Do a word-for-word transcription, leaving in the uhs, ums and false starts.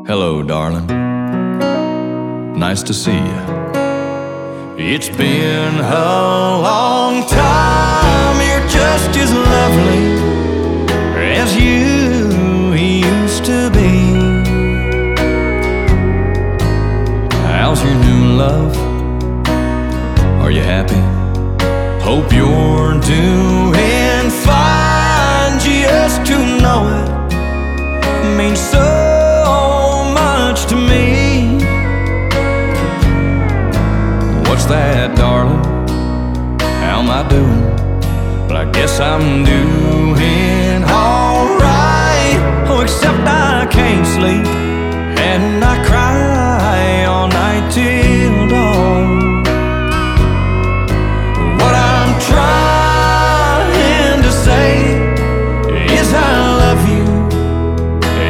Hello, darling. Nice to see you. It's been a long time. You're just as lovely as you used to be. How's your new love? Are you happy? Hope you're doing fine. Just to know it means so much to me. What's that, darling? How am I doing? Well, I guess I'm doing alright. Oh, except I can't sleep and I cry